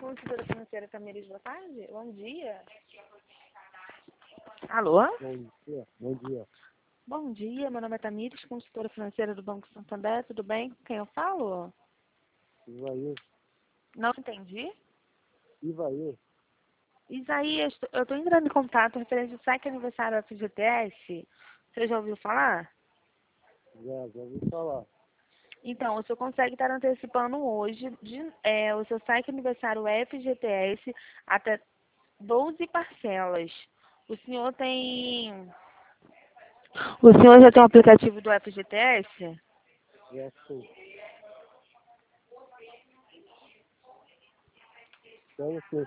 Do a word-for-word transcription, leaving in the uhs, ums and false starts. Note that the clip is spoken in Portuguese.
Consultora financeira Tamires, boa tarde. Bom dia. Alô? Bom dia. Bom dia. Bom dia, meu nome é Tamires, consultora financeira do Banco Santander. Tudo bem? Com quem eu falo? Ivaí. Não entendi. Ivaí. Isaías, eu estou entrando em contato referente ao saque aniversário F G T S. Você já ouviu falar? Já, já ouvi falar. Então, o senhor consegue estar antecipando hoje de, é, o seu saque aniversário F G T S até doze parcelas. O senhor tem... O senhor já tem o aplicativo do F G T S? Já sim. Tenho sim.